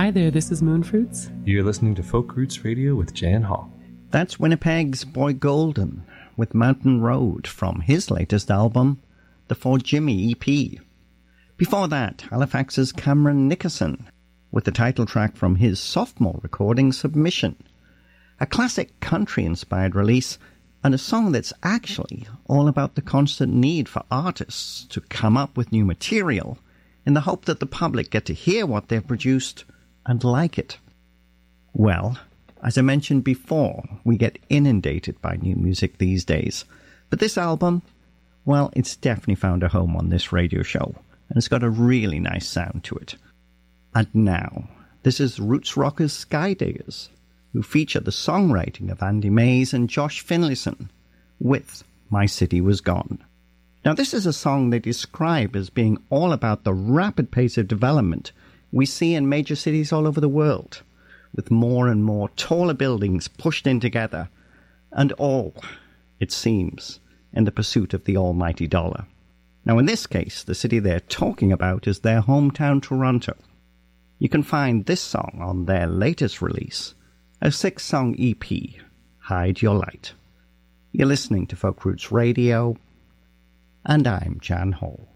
Hi there, this is Moonfruits. You're listening to Folk Roots Radio with Jan Hall. That's Winnipeg's Boy Golden with Mountain Road from his latest album, the For Jimmy EP. Before that, Halifax's Cameron Nickerson with the title track from his sophomore recording, Submission, a classic country-inspired release and a song that's actually all about the constant need for artists to come up with new material in the hope that the public get to hear what they've produced and like it. Well, as I mentioned before, we get inundated by new music these days. But this album, well, it's definitely found a home on this radio show, and it's got a really nice sound to it. And now, this is Roots Rockers Skydiggers, who feature the songwriting of Andy Mays and Josh Finlayson with My City Was Gone. Now, this is a song they describe as being all about the rapid pace of development we see in major cities all over the world, with more and more taller buildings pushed in together, and all, it seems, in the pursuit of the almighty dollar. Now, in this case, the city they're talking about is their hometown, Toronto. You can find this song on their latest release, a 6-song EP, Hide Your Light. You're listening to Folk Roots Radio, and I'm Jan Hall.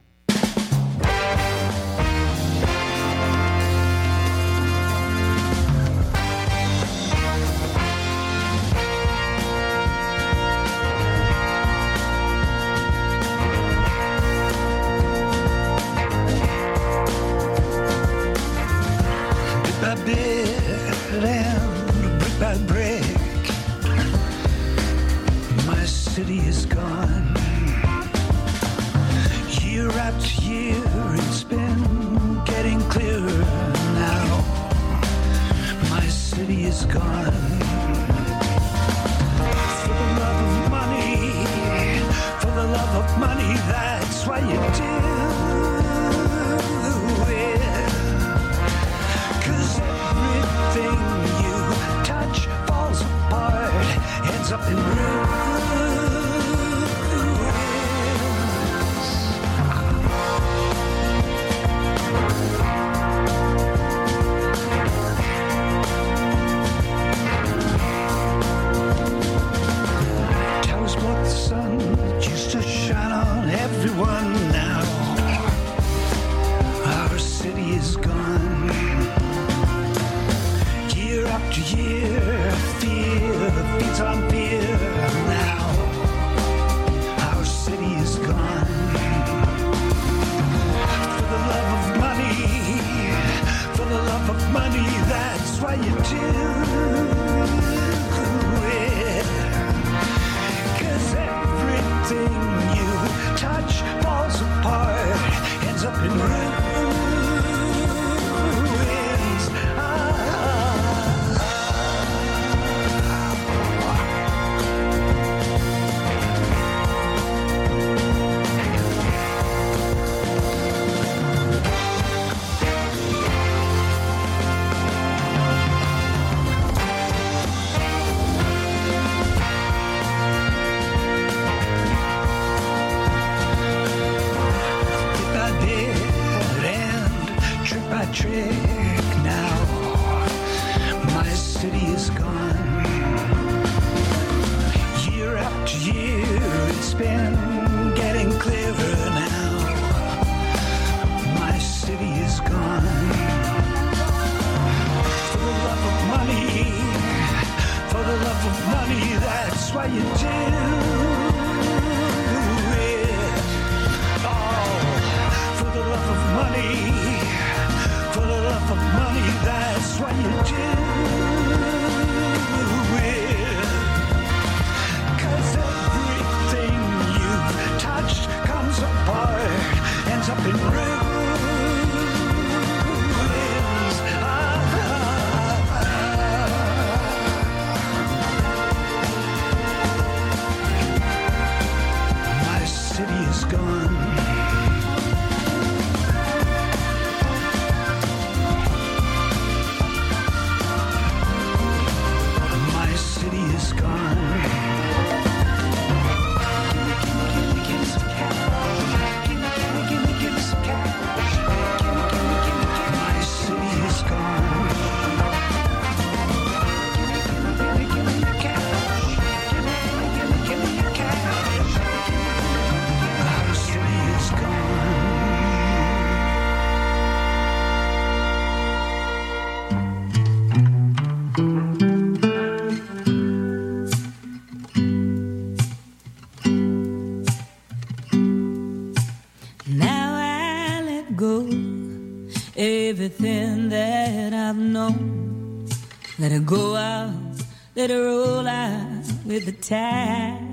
go. Everything that I've known, let it go out, let it roll out with the tide.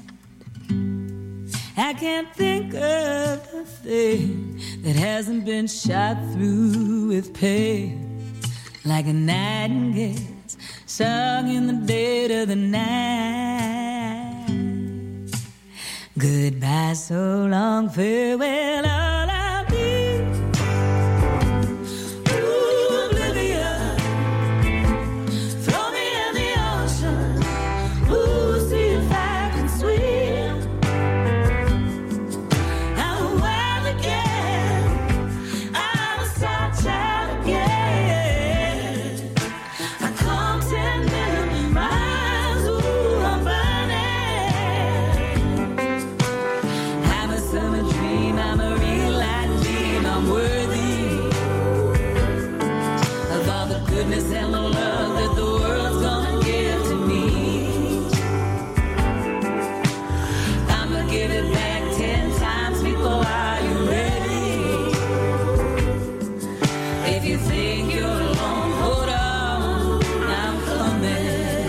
I can't think of a thing that hasn't been shot through with pain, like a nightingale sung in the dead of the night. Goodbye, so long, farewell, all I'll be. Ooh, oblivion, throw me in the ocean. Ooh, see if I can swim. I'm a wild again, I'm a sad child again. I come 10 million miles, ooh, I'm burning. I'm a summer dream, I'm a real light dream, I'm worthy of all the goodness and the love that the world's gonna give to me. I'ma give it back 10 times, people, are you ready? If you think you're alone, hold on, I'm coming.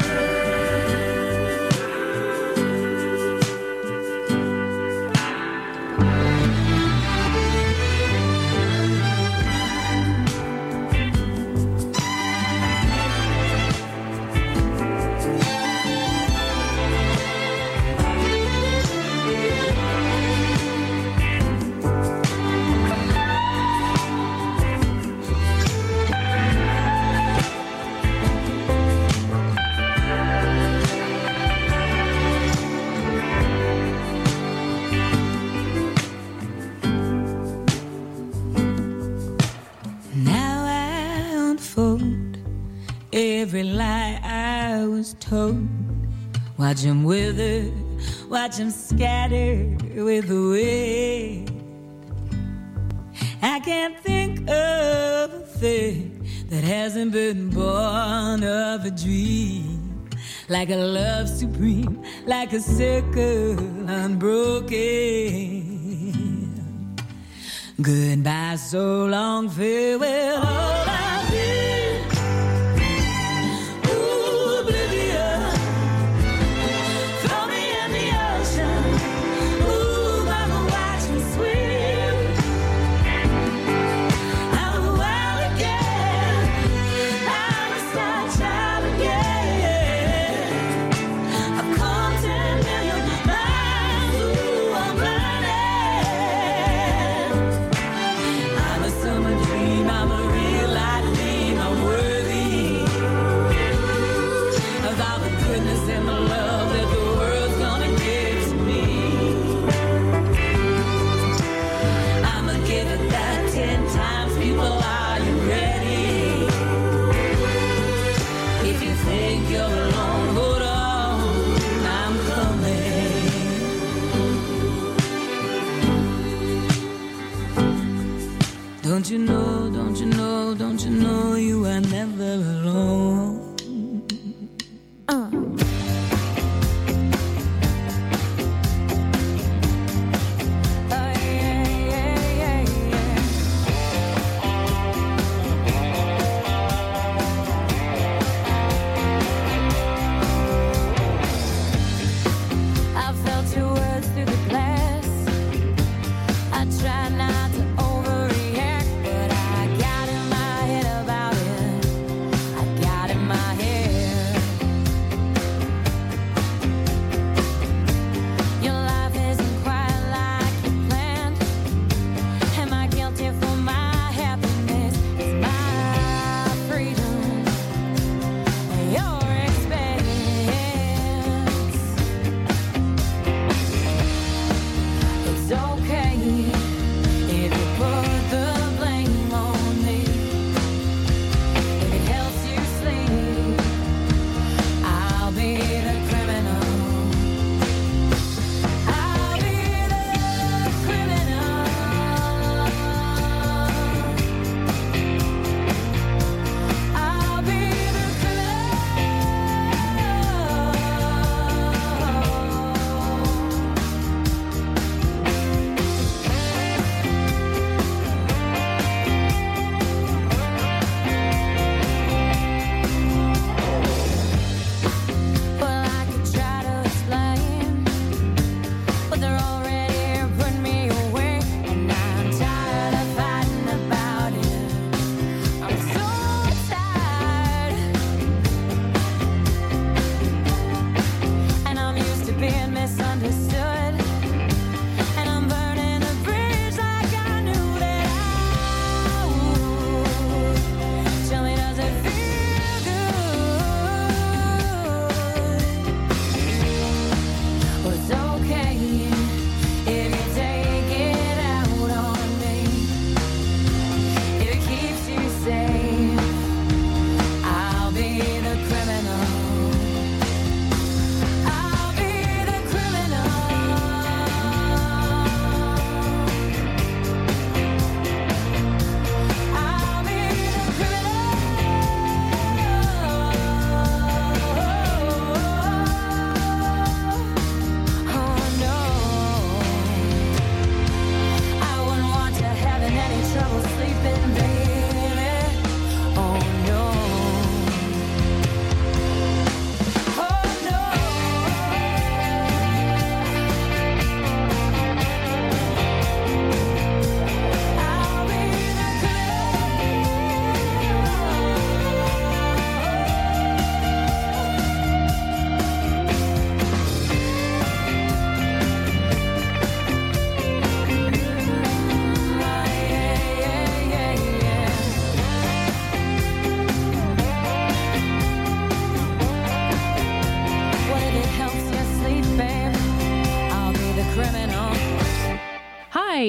Now I unfold every lie I was told. Watch 'em wither, watch 'em scatter with the wind. I can't think of a thing that hasn't been born of a dream, like a love supreme, like a circle unbroken. Goodbye, so long, farewell, all I'll be. Ooh, oblivion, throw me in the ocean. Ooh, mama, watch me swim. I'm a wild again, I'm a star child again. I've come 10 million miles, ooh, I'm running. I'm a summer dream, I'm a real light dream, I'm worthy of all the goodness and the love that the world's gonna give to me. I'ma give it back 10 times, people, are you ready? If you think you're alone, hold on, I'm coming. Don't you know, don't you know, don't you know you are never alone? I felt your words through the glass. I try not to overreact, but I got in my head about it. I got in my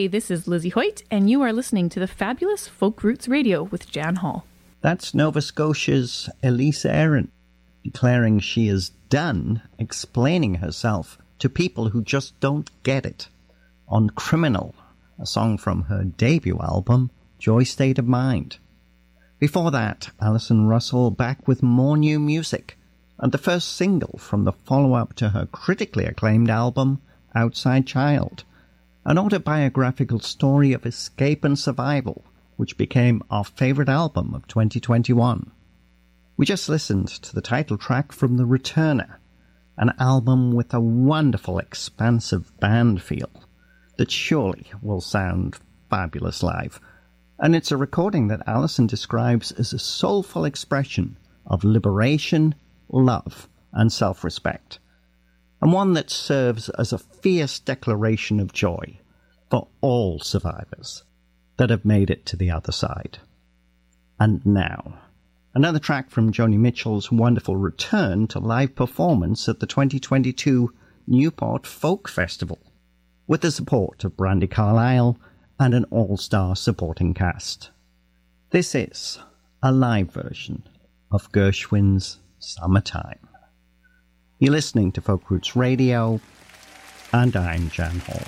Hey, this is Lizzie Hoyt, and you are listening to the fabulous Folk Roots Radio with Jan Hall. That's Nova Scotia's Elise Aaron, declaring she is done explaining herself to people who just don't get it, on Criminal, a song from her debut album, Joy State of Mind. Before that, Alison Russell back with more new music, and the first single from the follow-up to her critically acclaimed album, Outside Child, an autobiographical story of escape and survival, which became our favourite album of 2021. We just listened to the title track from The Returner, an album with a wonderful, expansive band feel that surely will sound fabulous live. And it's a recording that Alison describes as a soulful expression of liberation, love, and self-respect, and one that serves as a fierce declaration of joy for all survivors that have made it to the other side. And now, another track from Joni Mitchell's wonderful return to live performance at the 2022 Newport Folk Festival, with the support of Brandi Carlile and an all-star supporting cast. This is a live version of Gershwin's Summertime. You're listening to Folk Roots Radio, and I'm Jan Hall.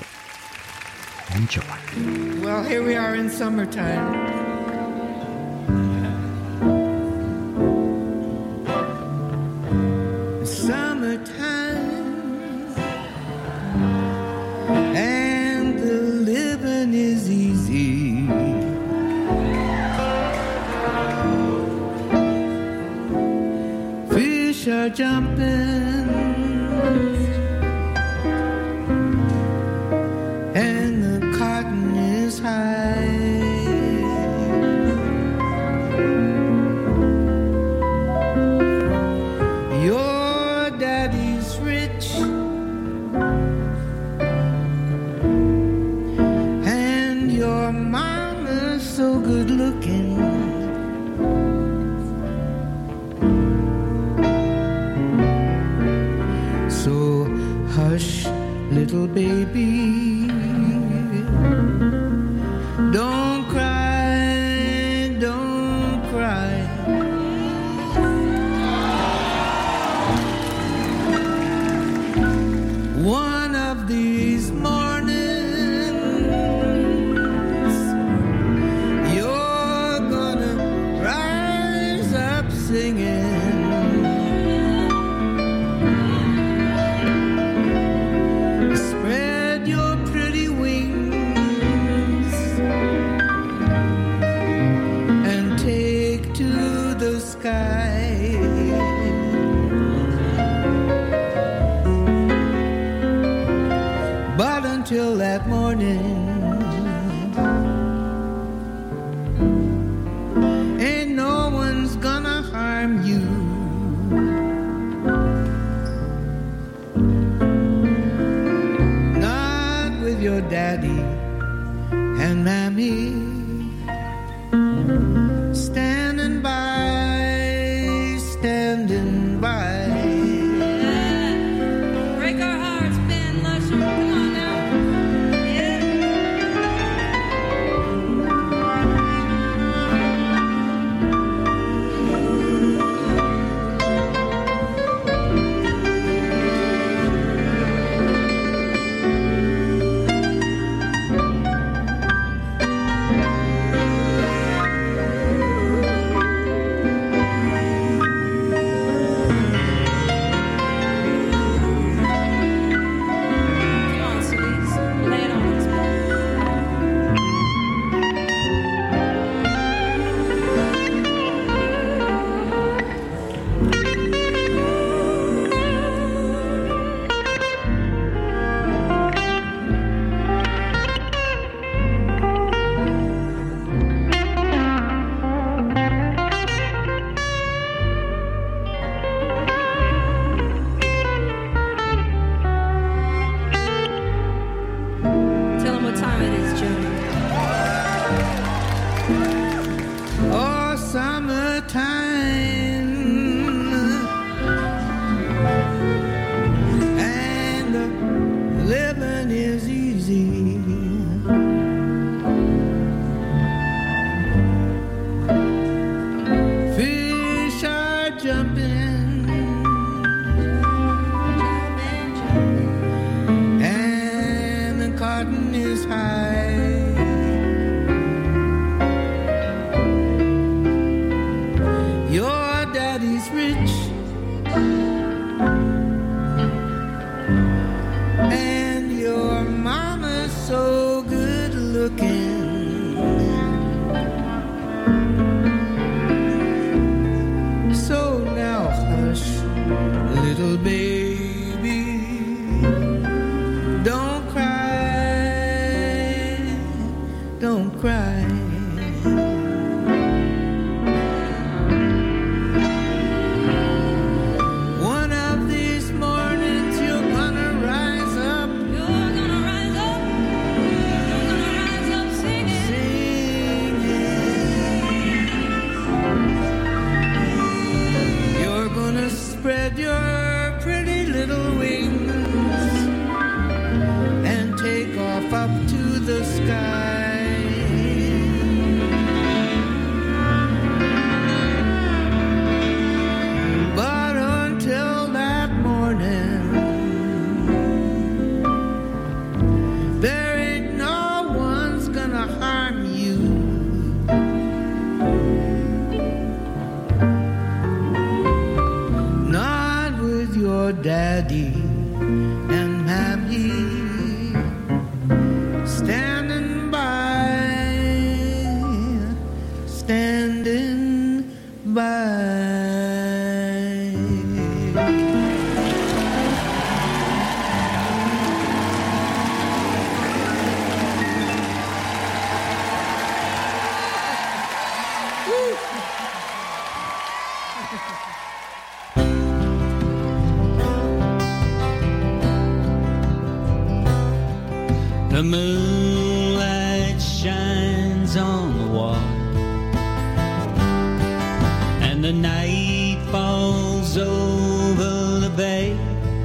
Enjoy. Well, here we are in summertime. Summertime, and the living is easy. Fish are jumping, and the cotton is high. Your daddy's rich, and your mama's so good looking. So hush, little baby, don't cry, don't cry. One of these mornings, you're gonna rise up singing. Spread your pretty wings and take to the sky. But until that morning, ain't no one's gonna harm you. Not with your daddy and mammy standing by, standing by. Break our hearts, Ben Lusher. Come on now. Come on, sweets. Lay it on us, tell them what time it is, Joni. Oh, summertime, and the living is easy. One of these mornings you're gonna rise up. You're gonna rise up. You're gonna rise up singing. You're gonna spread your pretty little wings and take off up to the sky. But until that morning, there ain't no one's gonna harm you. Not with your daddy and mammy standing by. The moonlight shines on the water, and the night falls over the bay.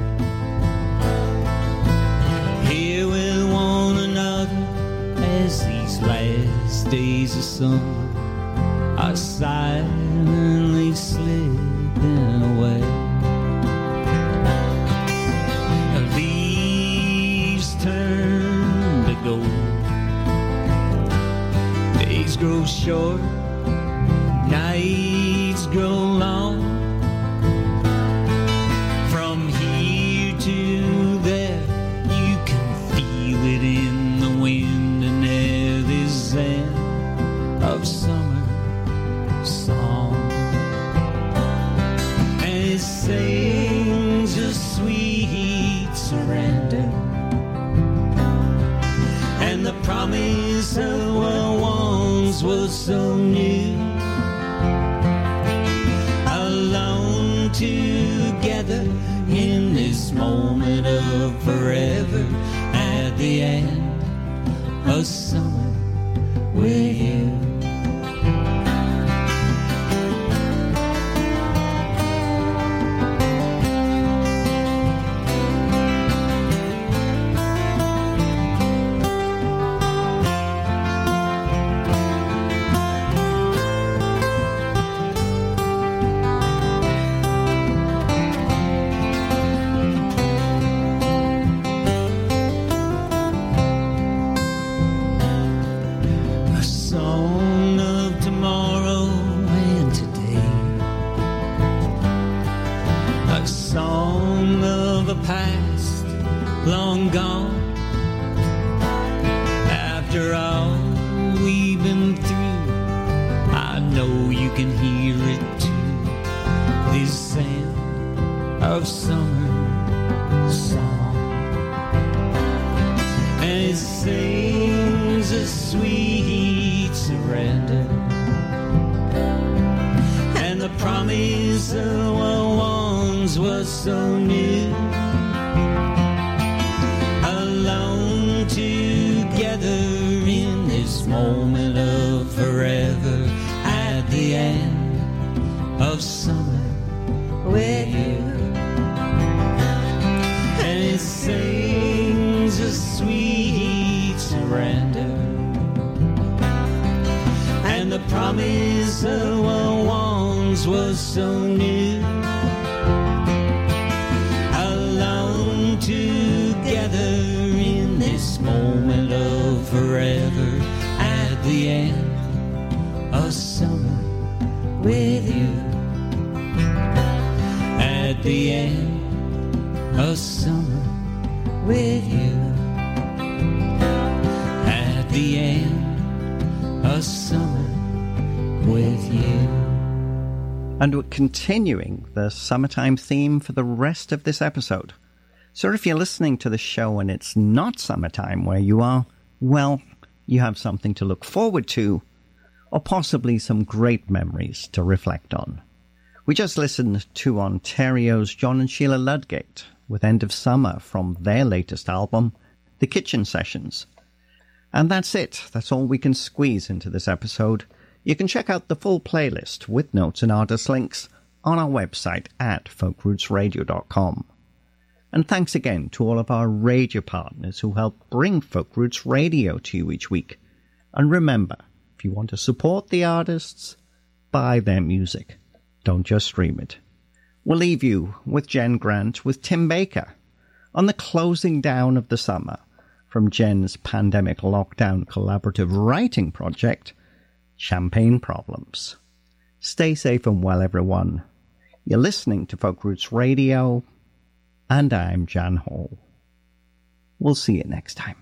Here with one another as these last days of summer are silently slipping away. The leaves turn to gold, days grow short, nights grow long. From here to there, you can feel it in the wind and air, this end of summer song. And it sings a sweet surrender, and the promise of what once was so new. Alone together in this moment of forever, at the end of summer with you. A song of tomorrow and today, a song of a past long gone. After all we've been through, I know you can hear it too, this sound of summer song. And it sings a sweet surrender, and the promise of what once was so new. Alone together in this moment of forever, at the end of summer with you. And it sings a sweet surrender, and the promise of what once was so new. Alone together in this moment of forever, at the end of summer with you. At the end of summer with you. At the end of summer with you. And we're continuing the summertime theme for the rest of this episode. So if you're listening to the show and it's not summertime where you are, well, you have something to look forward to, or possibly some great memories to reflect on. We just listened to Ontario's John and Sheila Ludgate with End of Summer from their latest album, The Kitchen Sessions. And that's it. That's all we can squeeze into this episode. You can check out the full playlist with notes and artist links on our website at folkrootsradio.com. And thanks again to all of our radio partners who help bring Folk Roots Radio to you each week. And remember, if you want to support the artists, buy their music. Don't just stream it. We'll leave you with Jen Grant with Tim Baker on the closing down of the summer from Jen's pandemic lockdown collaborative writing project, Champagne Problems. Stay safe and well, everyone. You're listening to Folk Roots Radio, and I'm Jan Hall. We'll see you next time.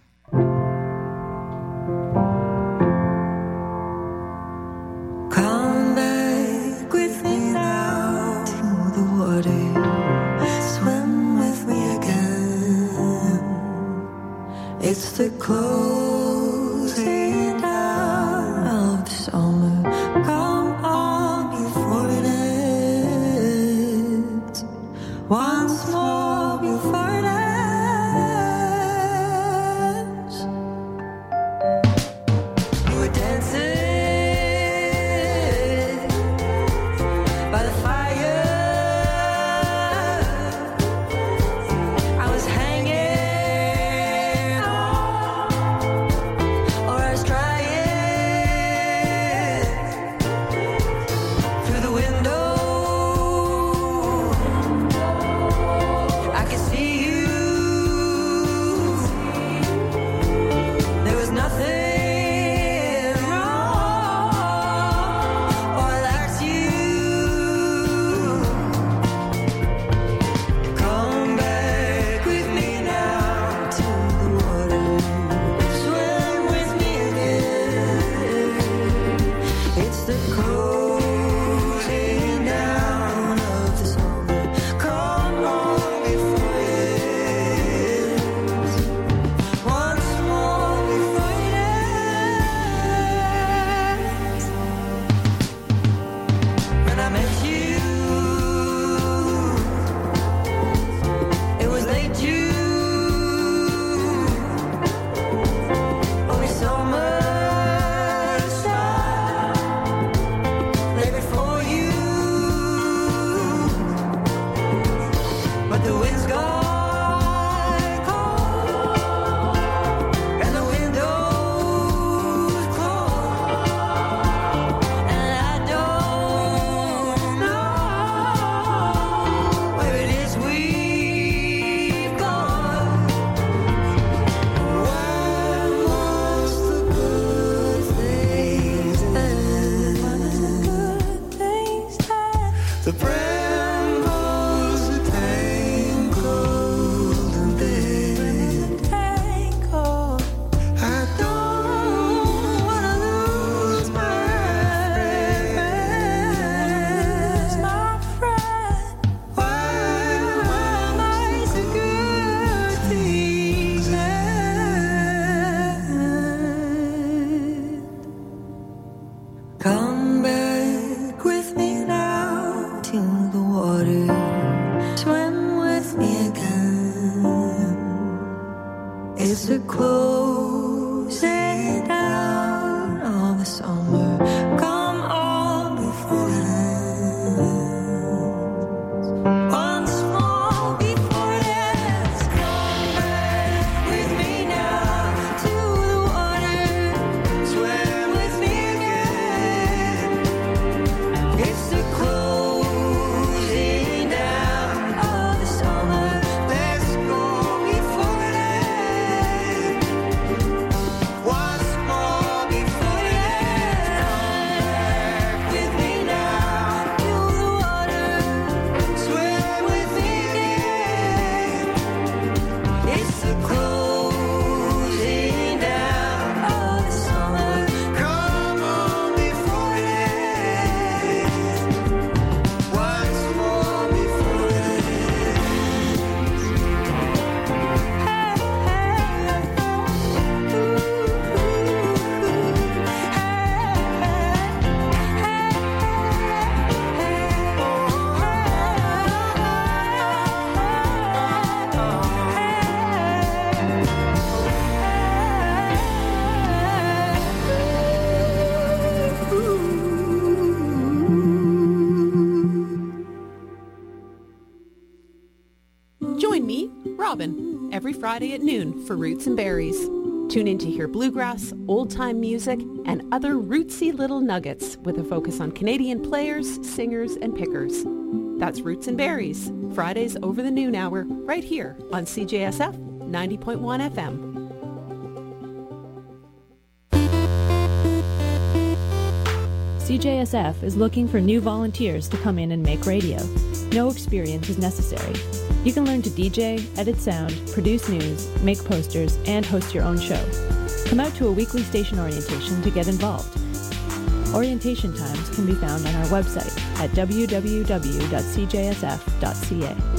Come back with me now to the water. Swim with me again. It's the closing down of the summer. Come on before it ends. Once more before it ends. You were dancing by the fire. I was hanging on, or I was trying through the window. I could see you. There was nothing wrong, or I liked you. Come back with me now to the water. Swim with me again. It's the closing down of the summer. Come on before it ends. Once more before it ends. When I met you, it was late June. Only summer sun lay before you, but the wind's gone cold and the windows closed, and I don't know where it is we've gone. When must the good things end? The brambles that tangled and bent. I don't wanna lose my friend. Why must the good things end? Come back with me now to Friday at noon for Roots and Berries. Tune in to hear bluegrass, old-time music, and other rootsy little nuggets with a focus on Canadian players, singers, and pickers. That's Roots and Berries, Fridays over the noon hour, right here on CJSF 90.1 FM. CJSF is looking for new volunteers to come in and make radio. No experience is necessary. You can learn to DJ, edit sound, produce news, make posters, and host your own show. Come out to a weekly station orientation to get involved. Orientation times can be found on our website at www.cjsf.ca.